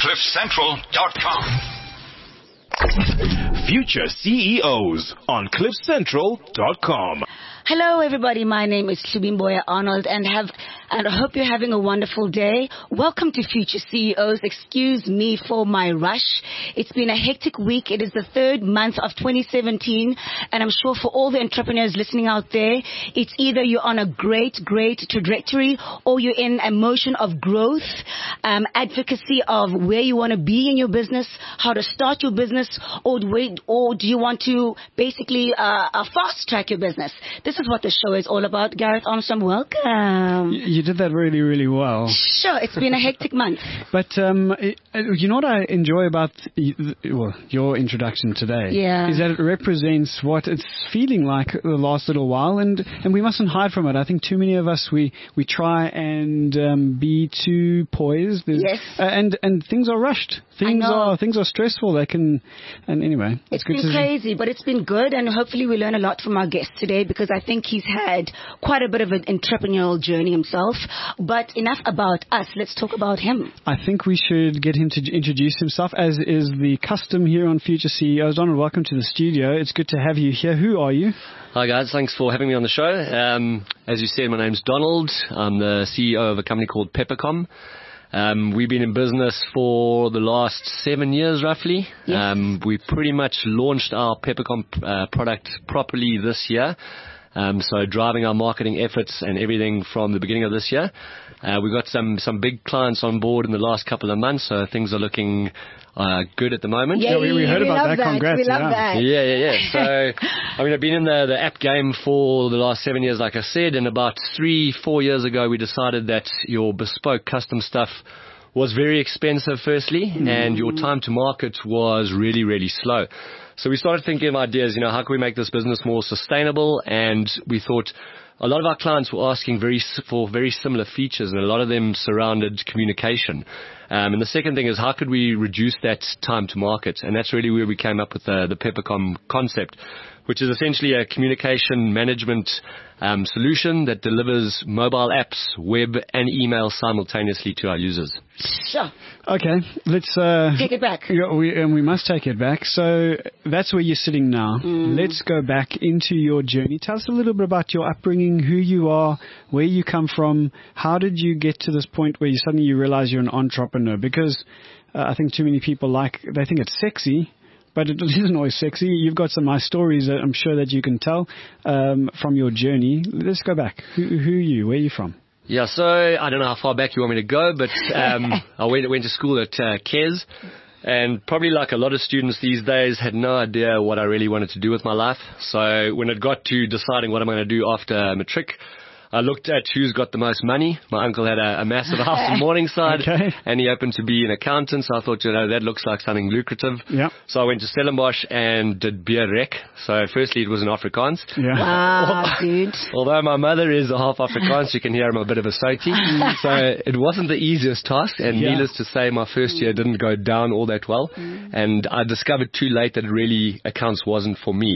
CliffCentral.com. Future CEOs on CliffCentral.com. Hello, everybody. My name is Subimboya Arnold, and I hope you're having a wonderful day. Welcome to Future CEOs. Excuse me for my rush. It's been a hectic week. It is the third month of 2017, and I'm sure for all the entrepreneurs listening out there, it's either you're on a great trajectory, or you're in a motion of growth, advocacy of where you want to be in your business, how to start your business, or do you want to basically fast track your business? This is what the show is all about. Gareth Armstrong, welcome. You did that really, really well. Sure, it's been a hectic month. But you know what I enjoy about your introduction today? Yeah. Is that it represents what it's feeling like the last little while, and we mustn't hide from it. I think too many of us, we try and be too poised. Yes. And things are rushed. Things are stressful. And anyway, it's been crazy, but it's been good, and hopefully we learn a lot from our guest today, because I think he's had quite a bit of an entrepreneurial journey himself. But enough about us. Let's talk about him. I think we should get him to introduce himself, as is the custom here on Future CEOs. Donald, welcome to the studio. It's good to have you here. Who are you? Hi guys, thanks for having me on the show. As you said, my name's Donald. I'm the CEO of a company called Peppercom. We've been in business for the last 7 years, roughly. Yes. We pretty much launched our Peppercom product properly this year. So driving our marketing efforts and everything from the beginning of this year. We got some big clients on board in the last couple of months, so things are looking good at the moment. Yeah, we heard about that. Congrats. We love that. Yeah. So, I mean, I've been in the app game for the last 7 years, like I said, and about 3-4 years ago, we decided that your bespoke custom stuff was very expensive, firstly, and your time to market was really, really slow. So we started thinking of ideas, how can we make this business more sustainable? And we thought a lot of our clients were asking for very similar features, and a lot of them surrounded communication. And the second thing is, how could we reduce that time to market? And that's really where we came up with the Peppercom concept, which is essentially a communication management solution that delivers mobile apps, web, and email simultaneously to our users. Sure. Okay, let's take it back. We must take it back. So that's where you're sitting now. Let's go back into your journey. Tell us a little bit about your upbringing, who you are, where you come from. How did you get to this point where you suddenly realize you're an entrepreneur? Because I think too many people they think it's sexy, but it isn't always sexy. You've got some nice stories that I'm sure that you can tell from your journey. Let's go back. Who are you? Where are you from? Yeah, so I don't know how far back you want me to go, but I went to school at KES, and probably like a lot of students these days, had no idea what I really wanted to do with my life. So when it got to deciding what I'm going to do after matric, I looked at who's got the most money. My uncle had a massive house in Morningside, and he happened to be an accountant, so I thought, that looks like something lucrative. Yeah. So I went to Stellenbosch and did beer rec. So firstly, it was in Afrikaans. Yeah. Wow, dude. Although my mother is a half Afrikaans, you can hear I'm a bit of a Soti. So it wasn't the easiest task, and needless to say, my first year didn't go down all that well. And I discovered too late that really accounts wasn't for me.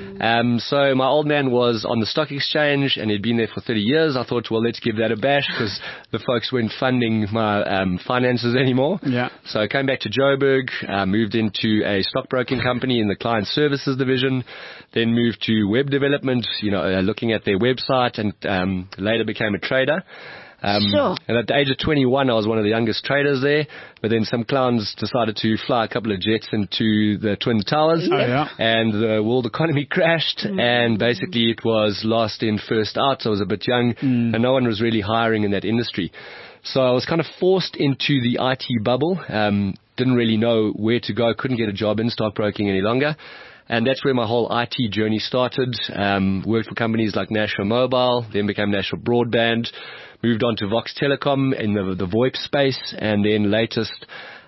So my old man was on the stock exchange, and he'd been there for 30 years. I thought, well, let's give that a bash, because the folks weren't funding my finances anymore. Yeah. So I came back to Joburg, moved into a stockbroking company in the client services division, then moved to web development, looking at their website, and later became a trader. Sure. And at the age of 21, I was one of the youngest traders there. But then some clowns decided to fly a couple of jets into the Twin Towers. Oh, yeah. And the world economy crashed. And basically it was last in, first out. So I was a bit young. And no one was really hiring in that industry. So I was kind of forced into the IT bubble. Didn't really know where to go. Couldn't get a job in stockbroking any longer. And that's where my whole IT journey started. Worked for companies like National Mobile, then became National Broadband, moved on to Vox Telecom in the VoIP space, and then latest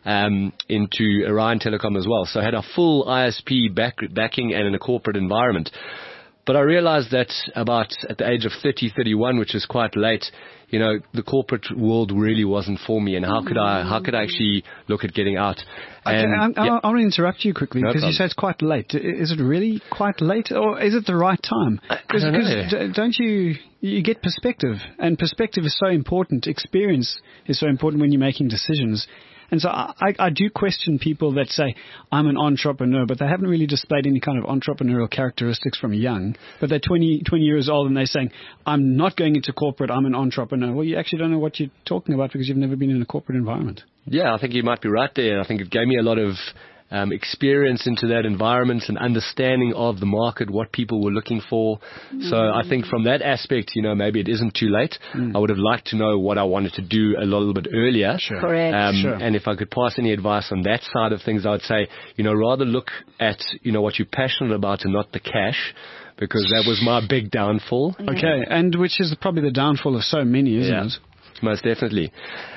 into Orion Telecom as well. So I had a full ISP backing and in a corporate environment. But I realized that at the age of 31, which is quite late, the corporate world really wasn't for me. And how could I actually look at getting out? I want to interrupt you quickly, because you say it's quite late. Is it really quite late, or is it the right time? Because don't you get perspective, and perspective is so important. Experience is so important when you're making decisions. And so I do question people that say, I'm an entrepreneur, but they haven't really displayed any kind of entrepreneurial characteristics from young. But they're 20 years old and they're saying, I'm not going into corporate, I'm an entrepreneur. Well, you actually don't know what you're talking about because you've never been in a corporate environment. Yeah, I think you might be right there. I think it gave me a lot of experience into that environment and understanding of the market, what people were looking for. So I think from that aspect, maybe it isn't too late. I would have liked to know what I wanted to do a little bit earlier. Sure. Correct. Sure. And if I could pass any advice on that side of things, I would say, rather look at, what you're passionate about and not the cash, because that was my big downfall. Okay, and which is probably the downfall of so many, isn't it? Most definitely.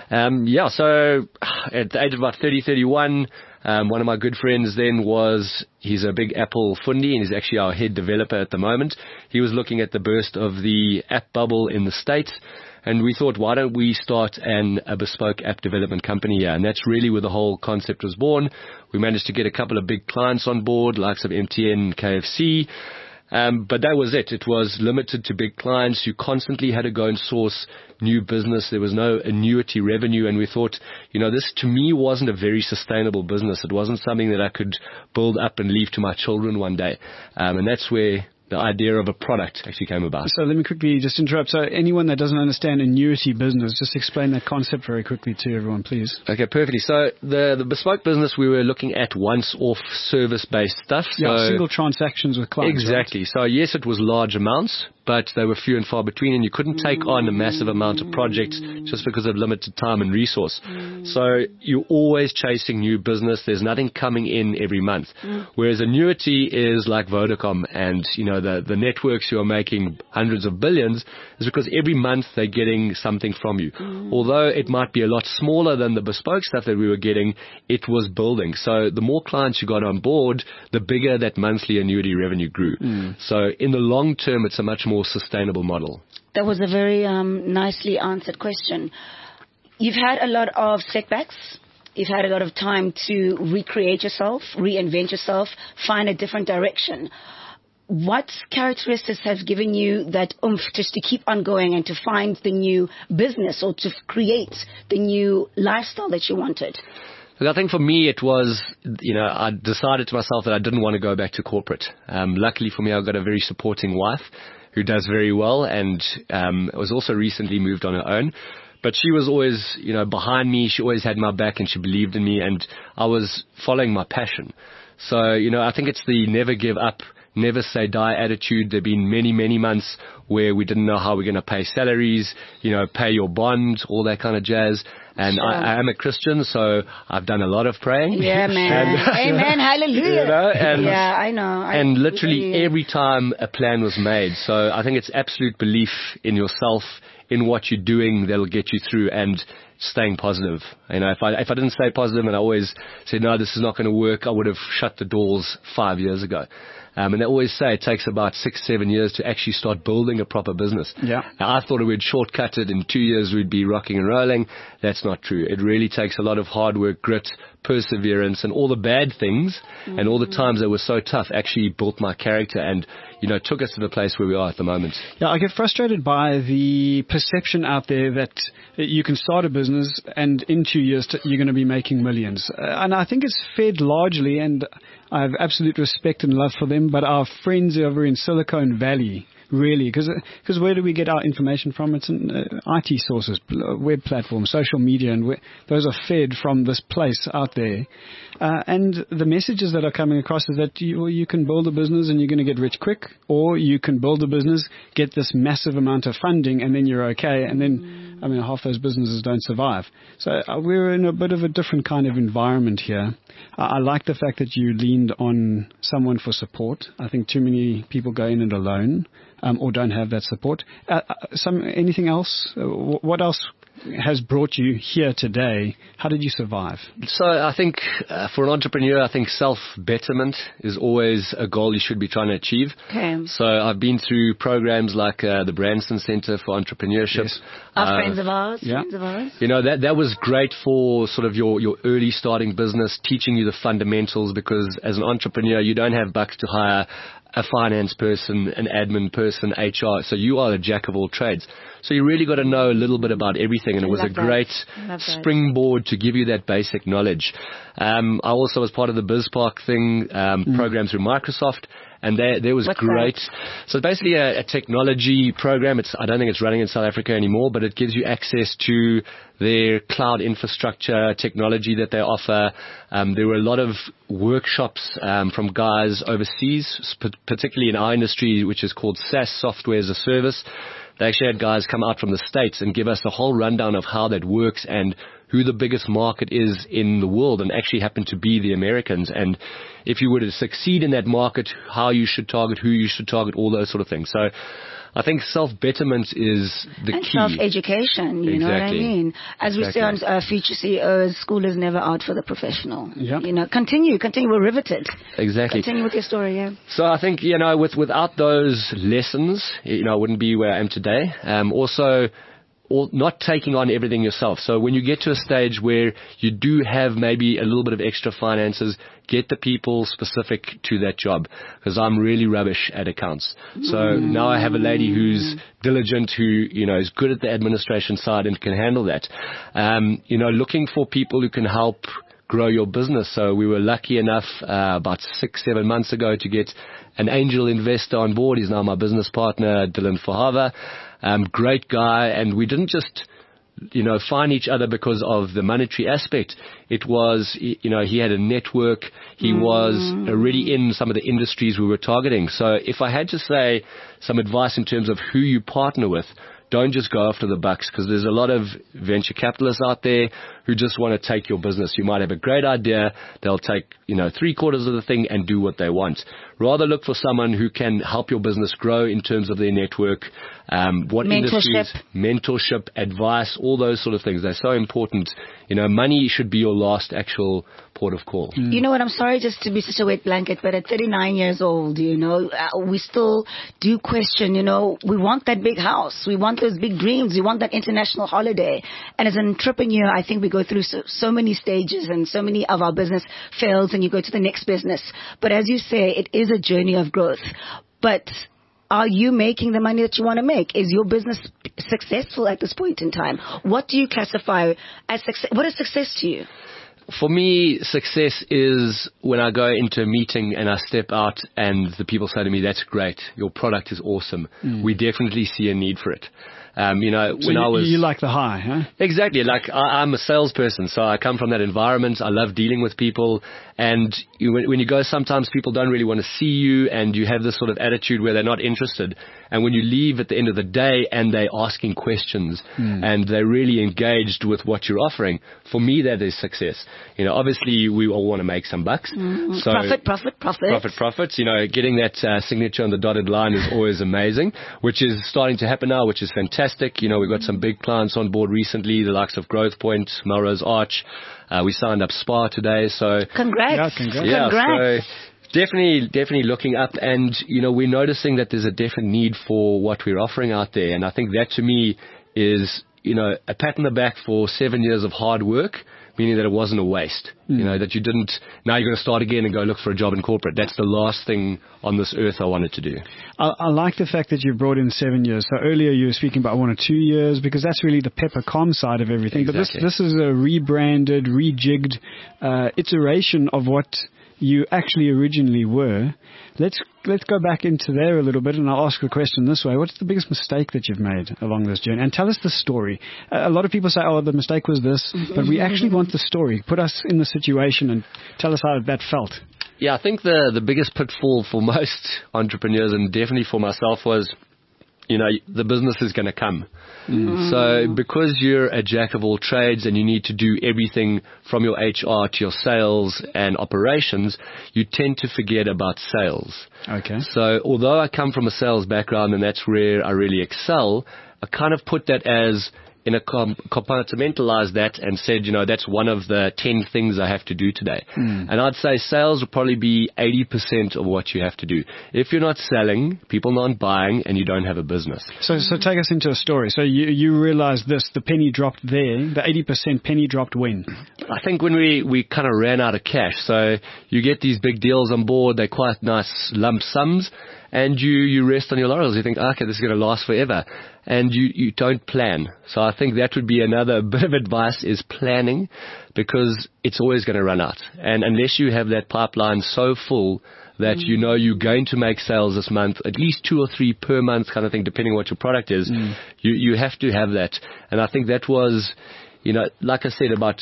So at the age of about 31, one of my good friends then he's a big Apple fundi and he's actually our head developer at the moment. He was looking at the burst of the app bubble in the States, and we thought, why don't we start a bespoke app development company here? And that's really where the whole concept was born. We managed to get a couple of big clients on board, likes of MTN, KFC. But that was it. It was limited to big clients. You constantly had to go and source new business. There was no annuity revenue. And we thought, this to me wasn't a very sustainable business. It wasn't something that I could build up and leave to my children one day. And that's where the idea of a product actually came about. So let me quickly just interrupt. So anyone that doesn't understand annuity business, just explain that concept very quickly to everyone, please. Okay, perfectly. So the bespoke business, we were looking at once-off service-based stuff. So single transactions with clients. Exactly. Right? So yes, it was large amounts, but they were few and far between, and you couldn't take on a massive amount of projects just because of limited time and resource. So you're always chasing new business. There's nothing coming in every month. Whereas annuity is like Vodacom and, the networks who are making hundreds of billions is because every month they're getting something from you. Although it might be a lot smaller than the bespoke stuff that we were getting, it was building. So the more clients you got on board, the bigger that monthly annuity revenue grew. So in the long term, it's a much more sustainable model. That was a very nicely answered question. You've had a lot of setbacks. You've had a lot of time to recreate yourself, reinvent yourself, find a different direction. What characteristics have given you that oomph just to keep on going and to find the new business or to create the new lifestyle that you wanted? Look, I think for me it was, I decided to myself that I didn't want to go back to corporate. Luckily for me, I've got a very supporting wife who does very well and was also recently moved on her own. But she was always, behind me. She always had my back and she believed in me, and I was following my passion. So, I think it's the never give up, never say die attitude. There have been many, many months where we didn't know how we're going to pay salaries, pay your bond, all that kind of jazz. And sure. I am a Christian, so I've done a lot of praying. Yeah, man. Amen. Hallelujah. Yeah, I know. And literally every time a plan was made. So I think it's absolute belief in yourself, in what you're doing, that'll get you through, and staying positive. If I didn't stay positive and I always said, no, this is not going to work, I would have shut the doors 5 years ago. And they always say it takes about 6-7 years to actually start building a proper business. Yeah. Now, I thought we'd shortcut it. In 2 years, we'd be rocking and rolling. That's not true. It really takes a lot of hard work, grit, perseverance, and all the bad things and all the times that were so tough actually built my character and, took us to the place where we are at the moment. Yeah, I get frustrated by the perception out there that you can start a business and in 2 years you're going to be making millions. And I think it's fed largely, and I have absolute respect and love for them, but our friends over in Silicon Valley, really, because where do we get our information from? It's in IT sources, web platforms, social media, and those are fed from this place out there. And the messages that are coming across is that you can build a business and you're going to get rich quick, or you can build a business, get this massive amount of funding, and then you're okay. And then, half those businesses don't survive. So we're in a bit of a different kind of environment here. I like the fact that you leaned on someone for support. I think too many people go in it alone. Or don't have that support. Anything else? What else has brought you here today? How did you survive? So I think for an entrepreneur, I think self-betterment is always a goal you should be trying to achieve. Okay. So I've been through programs like the Branson Center for Entrepreneurship. Yes. Friends of ours. Yeah. Friends of ours. That was great for sort of your early starting business, teaching you the fundamentals, because as an entrepreneur, you don't have bucks to hire a finance person, an admin person, HR. So you are a jack of all trades. So you really got to know a little bit about everything, and it was a great springboard to give you that basic knowledge. I also was part of the BizPark thing, program through Microsoft, and there was great. So basically a technology program. I don't think it's running in South Africa anymore, but it gives you access to their cloud infrastructure technology that they offer. There were a lot of workshops from guys overseas, particularly in our industry, which is called SaaS, Software as a Service. They actually had guys come out from the States and give us a whole rundown of how that works and who the biggest market is in the world, and actually happen to be the Americans. And if you were to succeed in that market, how you should target, who you should target, all those sort of things. So I think self-betterment is the key. And self-education, you know what I mean? As we say on Future CEOs, school is never out for the professional. Yep. You know, continue. We're riveted. Exactly. Continue with your story, yeah. So I think, you know, without those lessons, you know, I wouldn't be where I am today. Also, or not taking on everything yourself. So when you get to a stage where you do have maybe a little bit of extra finances, get the people specific to that job, because I'm really rubbish at accounts. So now I have a lady who's diligent, who, you know, is good at the administration side and can handle that. You know, looking for people who can help grow your business. So we were lucky enough about 6-7 months ago to get an angel investor on board. He's now my business partner, Dylan Fahava. Great guy, and we didn't just, you know, find each other because of the monetary aspect. It was, you know, he had a network. He was already in some of the industries we were targeting. So if I had to say some advice in terms of who you partner with, don't just go after the bucks, because there's a lot of venture capitalists out there who just want to take your business. You might have a great idea. They'll take, you know, 3/4 of the thing and do what they want. Rather look for someone who can help your business grow in terms of their network, mentorship, advice, all those sort of things. They're so important. You know, money should be your last actual port of call. You know what, I'm sorry just to be such a wet blanket, but at 39 years old, you know, we still do question, you know, we want that big house. We want those big dreams. We want that international holiday. And as an entrepreneur, I think we go through so many stages, and so many of our business fails and you go to the next business. But as you say, it is a journey of growth. But are you making the money that you want to make? Is your business successful at this point in time? What do you classify as success? What is success to you? For me, success is when I go into a meeting and I step out and the people say to me, "That's great. Your product is awesome. We definitely see a need for it." You know, so when I was... You like the high, huh? Exactly. Like, I'm a salesperson, so I come from that environment. I love dealing with people. And when you go, sometimes people don't really want to see you, and you have this sort of attitude where they're not interested. And when you leave at the end of the day and they're asking questions and they're really engaged with what you're offering, for me, that is success. You know, obviously, we all want to make some bucks. So profits. You know, getting that signature on the dotted line is always amazing, which is starting to happen now, which is fantastic. You know, we've got some big clients on board recently, the likes of Growth Point, Melrose Arch. We signed up Spa today, so... Congrats. Yeah, congrats. Yeah, Congrats. So definitely looking up, and, you know, we're noticing that there's a different need for what we're offering out there, and I think that to me is, you know, a pat on the back for 7 years of hard work, meaning that it wasn't a waste. You know, that you didn't, now you're going to start again and go look for a job in corporate. That's the last thing on this earth I wanted to do. I like the fact that you brought in 7 years. So earlier you were speaking about 1 or 2 years, because that's really the Peppercom side of everything. Exactly. But this is a rebranded, rejigged iteration of what you actually originally were. Let's go back into there a little bit, and I'll ask the question this way. What's the biggest mistake that you've made along this journey? And tell us the story. A lot of people say, oh, the mistake was this, but we actually want the story. Put us in the situation and tell us how that felt. Yeah, I think the biggest pitfall for most entrepreneurs, and definitely for myself, was, you know, the business is going to come. So because you're a jack of all trades and you need to do everything from your HR to your sales and operations, you tend to forget about sales. Okay. So although I come from a sales background and that's where I really excel, I kind of put that as compartmentalized that and said, that's one of the 10 things I have to do today. And I'd say sales will probably be 80% of what you have to do. If you're not selling, people aren't buying, and you don't have a business. So take us into a story. So you realized the penny dropped there, the 80% penny dropped when? I think when we kind of ran out of cash. So you get these big deals on board, they're quite nice lump sums, and you rest on your laurels. You think, okay, this is going to last forever. And you don't plan. So I think that would be another bit of advice, is planning, because it's always going to run out. And unless you have that pipeline so full that you're going to make sales this month, at least 2 or 3 per month kind of thing, depending on what your product is, you have to have that. And I think that was, like I said, about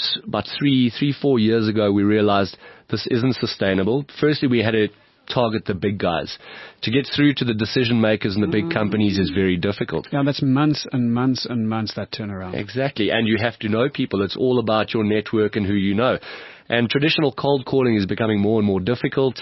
4 years ago, we realized this isn't sustainable. Firstly, we had to target the big guys. To get through to the decision makers in the big companies is very difficult. Yeah, that's months and months and months, that turnaround. Exactly. And you have to know people. It's all about your network and who you know. And traditional cold calling is becoming more and more difficult.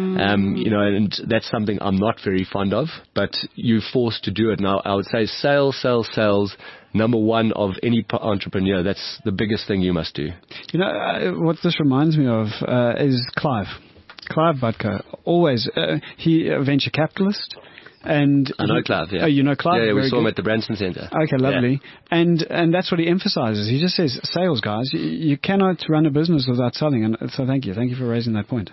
And that's something I'm not very fond of, but you're forced to do it. Now, I would say sales, number one of any entrepreneur. That's the biggest thing you must do. What this reminds me of is Clive Butker. Always, he a venture capitalist. And I know Clive, yeah. Oh, you know Clive? Yeah, we saw him at the Branson Center. Okay, lovely. Yeah. And that's what he emphasizes. He just says, sales, guys, you cannot run a business without selling. And so thank you for raising that point.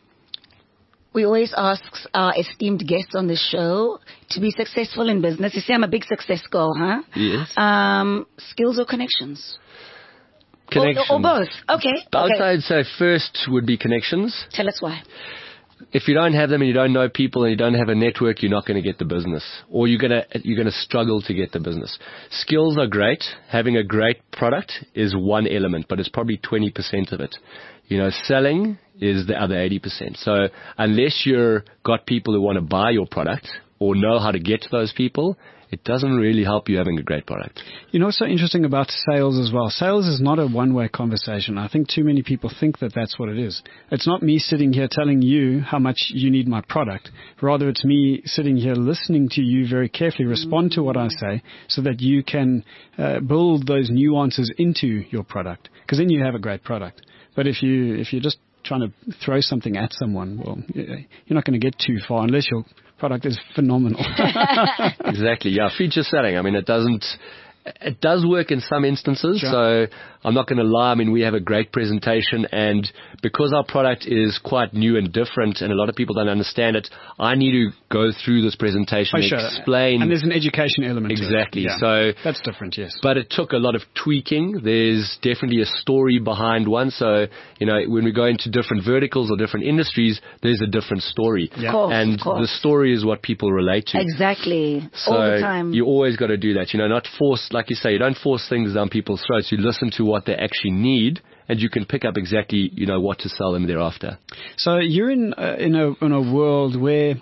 We always ask our esteemed guests on the show to be successful in business. You say I'm a big success girl, huh? Yes. Skills or connections? Connections. Or both. Okay. I'd say first would be connections. Tell us why. If you don't have them and you don't know people and you don't have a network, you're not going to get the business, or you're going to struggle to get the business. Skills are great. Having a great product is one element, but it's probably 20% of it. Selling is the other 80%. So unless you've got people who want to buy your product or know how to get to those people, it doesn't really help you having a great product. What's so interesting about sales as well? Sales is not a one-way conversation. I think too many people think that that's what it is. It's not me sitting here telling you how much you need my product. Rather, it's me sitting here listening to you very carefully, respond to what I say, so that you can build those nuances into your product. Because then you have a great product. But if you're just trying to throw something at someone, well, you're not going to get too far unless your product is phenomenal. Exactly. Yeah. Feature selling. I mean, it does work in some instances. Sure. So I'm not going to lie. I mean, we have a great presentation, and because our product is quite new and different and a lot of people don't understand it, I need to go through this presentation, explain. And there's an education element exactly. to it. Yeah. So that's different, yes. But it took a lot of tweaking. There's definitely a story behind one. So, when we go into different verticals or different industries, there's a different story. Yeah. Of course. The story is what people relate to. Exactly. So all the time. You always got to do that. Not force, like you say, you don't force things down people's throats. You listen to what they actually need, and you can pick up exactly, what to sell them thereafter. So you're in a world where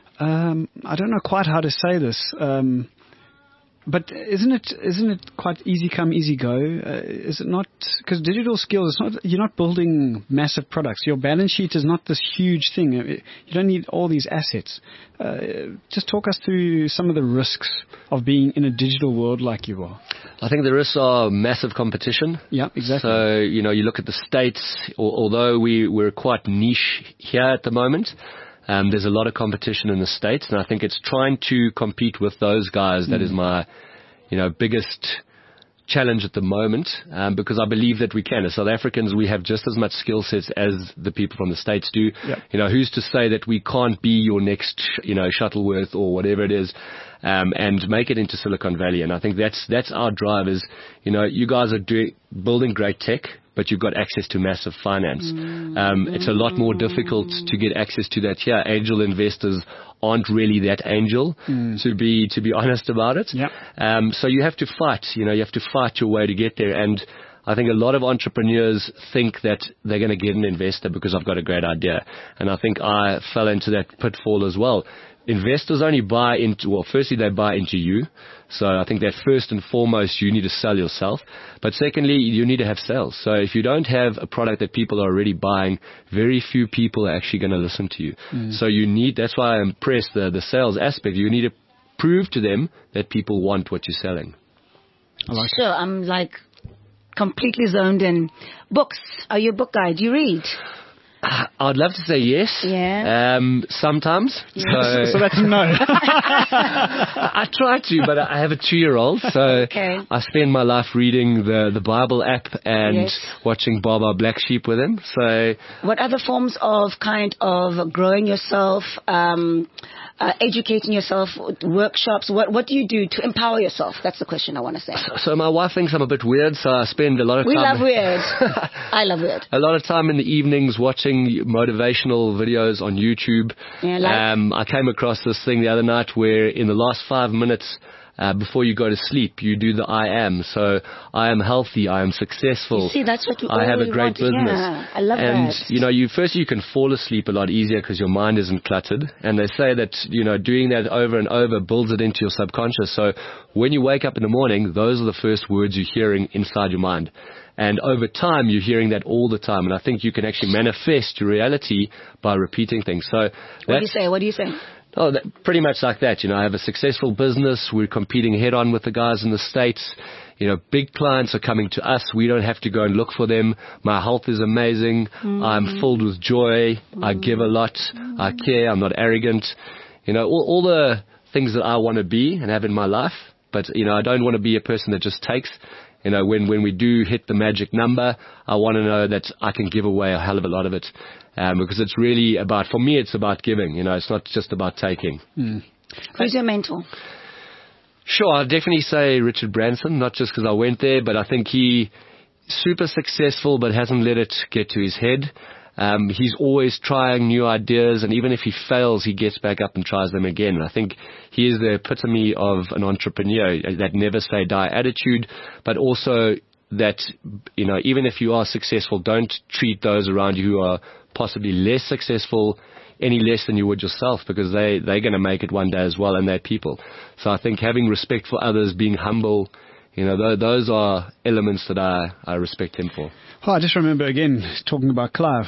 I don't know quite how to say this, but isn't it quite easy come, easy go? Is it not? Because digital skills, you're not building massive products. Your balance sheet is not this huge thing. You don't need all these assets. Just talk us through some of the risks of being in a digital world like you are. I think the risks are massive competition. Yeah, exactly. So, you look at the States, although we're quite niche here at the moment, there's a lot of competition in the States, and I think it's trying to compete with those guys that is my, biggest challenge at the moment, because I believe that we can. As South Africans, we have just as much skill sets as the people from the States do. Yep. Who's to say that we can't be your next, Shuttleworth or whatever it is, and make it into Silicon Valley. And I think that's our drive is, you guys are building great tech, but you've got access to massive finance. It's a lot more difficult to get access to that here. Angel investors aren't really that angel, to be honest about it. Yep. So you have to fight, you have to fight your way to get there. And I think a lot of entrepreneurs think that they're going to get an investor because I've got a great idea. And I think I fell into that pitfall as well. Investors only buy into, firstly, they buy into you. So I think that first and foremost, you need to sell yourself. But secondly, you need to have sales. So if you don't have a product that people are already buying, very few people are actually going to listen to you. So that's why I impress the sales aspect. You need to prove to them that people want what you're selling. I like Sure, I'm like completely zoned in. Books. Are you a book guy? Do you read? I'd love to say yes. Yeah. Sometimes. it. So that's no. I try to, but I have a 2-year-old, so Okay. I spend my life reading the Bible app and Yes. watching Baba Black Sheep with him. So What other forms of kind of growing yourself, educating yourself, workshops? What do you do to empower yourself? That's the question I want to say. So my wife thinks I'm a bit weird, so I spend a lot of We time. love weird. I love weird. A lot of time in the evenings watching motivational videos on YouTube. Yeah, like- I came across this thing the other night where in the last 5 minutes before you go to sleep, you do the I am. So I am healthy, I am successful. You see, that's what we I have a all great want to business. hear. I love and, that. you know, you can fall asleep a lot easier because your mind isn't cluttered. And they say that, you know, doing that over and over builds it into your subconscious. So when you wake up in the morning, those are the first words you're hearing inside your mind. And over time, you're hearing that all the time. And I think you can actually manifest your reality by repeating things. So What do you say? What do you say? Oh, pretty much like that. You know, I have a successful business. We're competing head on with the guys in the States. You know, big clients are coming to us. We don't have to go and look for them. My health is amazing. I'm filled with joy. I give a lot. I care. I'm not arrogant. You know, all the things that I want to be and have in my life. But, you know, I don't want to be a person that just takes. You know, when we do hit the magic number, I want to know that I can give away a hell of a lot of it. Because it's really about, for me, it's about giving. You know, it's not just about taking. Who's your mentor? Sure, I'd definitely say Richard Branson, not just because I went there, but I think he's super successful but hasn't let it get to his head. He's always trying new ideas, and even if he fails, he gets back up and tries them again. And I think he is the epitome of an entrepreneur, that never say die attitude, but also that, you know, even if you are successful, don't treat those around you who are possibly less successful any less than you would yourself, because they're going to make it one day as well, and they're people. So I think having respect for others, being humble, you know, those are elements that I respect him for. Oh, I just remember again talking about Clive.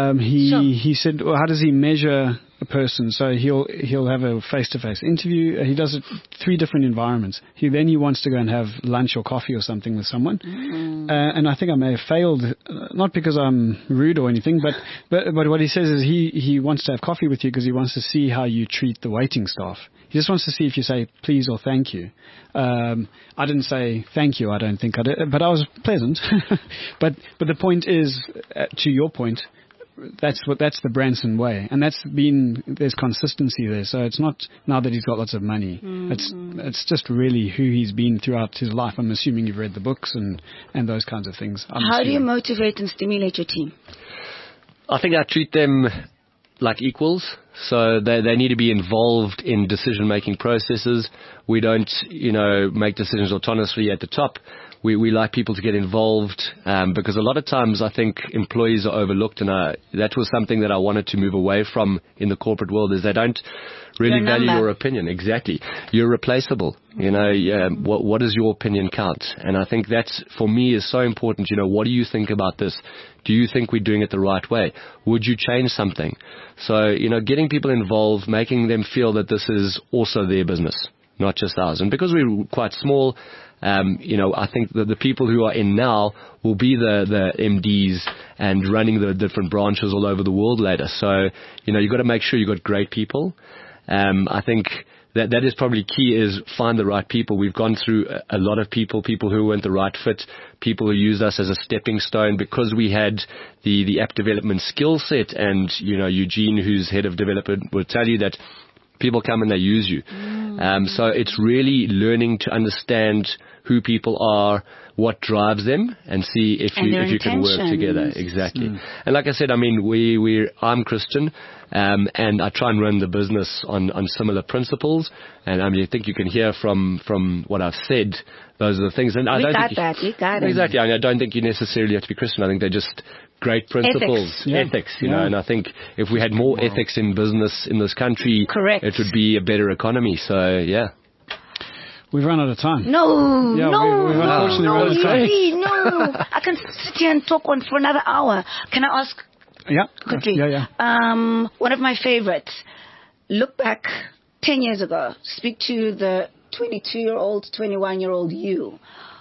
He said, well, how does he measure a person? So he'll have a face-to-face interview. He does it 3 different environments. He wants to go and have lunch or coffee or something with someone. And I think I may have failed, not because I'm rude or anything, but what he says is he wants to have coffee with you because he wants to see how you treat the waiting staff. He just wants to see if you say please or thank you. I didn't say thank you, I don't think I did, but I was pleasant. but the point is, to your point, that's the Branson way, and there's consistency there. So it's not now that he's got lots of money. It's just really who he's been throughout his life. I'm assuming you've read the books and those kinds of things. How do you motivate and stimulate your team? I think I treat them like equals. So they need to be involved in decision-making processes. We don't, you know, make decisions autonomously at the top. We like people to get involved, because a lot of times I think employees are overlooked, and that was something that I wanted to move away from in the corporate world, is they don't really value your opinion. Exactly. You're replaceable. You know, what does your opinion count? And I think that's, for me, is so important. You know, what do you think about this? Do you think we're doing it the right way? Would you change something? So, you know, getting people involved, making them feel that this is also their business, not just ours. And because we're quite small, you know, I think that the people who are in now will be the MDs and running the different branches all over the world later. So, you know, you've got to make sure you've got great people. I think that is probably key, is find the right people. We've gone through a lot of people who weren't the right fit, people who used us as a stepping stone because we had the app development skill set. And, you know, Eugene, who's head of development, will tell you that people come and they use you. So it's really learning to understand who people are, what drives them, and see if you can work together. Exactly. And like I said, I mean, I'm Christian, and I try and run the business on similar principles. And I think you can hear from what I've said, those are the things. And We got it. Exactly. I mean, I don't think you necessarily have to be Christian. I think they're just great principles. Ethics, you know. And I think if we had more ethics in business in this country, it would be a better economy. So, yeah. We've run out of time. We've unfortunately run out of time. No. I can sit here and talk on for another hour. Can I ask quickly? Yeah. One of my favorites. Look back 10 years ago. Speak to the 22-year-old, 21-year-old you.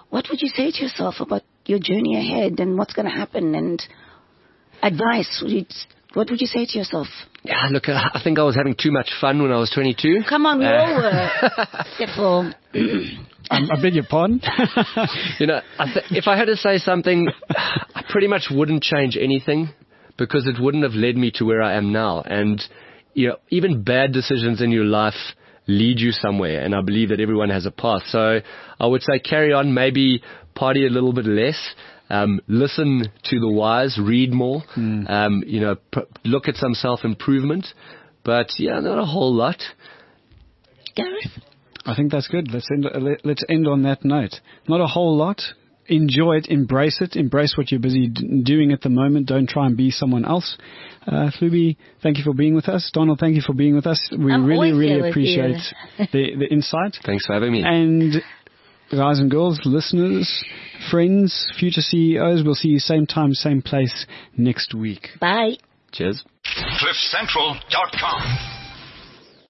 what would you say to yourself about your journey ahead and what's going to happen, and advice? What would you say to yourself? Yeah, look, I think I was having too much fun when I was 22. Come on, we all were. Except for... I beg your pardon? If I had to say something, I pretty much wouldn't change anything, because it wouldn't have led me to where I am now. And, even bad decisions in your life lead you somewhere, and I believe that everyone has a path. So I would say carry on, maybe party a little bit less, listen to the wise, read more, look at some self-improvement, but not a whole lot. Gareth? I think that's good. Let's end on that note. Not a whole lot. Enjoy it, embrace what you're busy doing at the moment. Don't try and be someone else. Hlubi, thank you for being with us. Donald, thank you for being with us. We really appreciate the insight. Thanks for having me. And guys and girls, listeners, friends, future CEOs, we'll see you same time, same place next week. Bye. Cheers. CliffCentral.com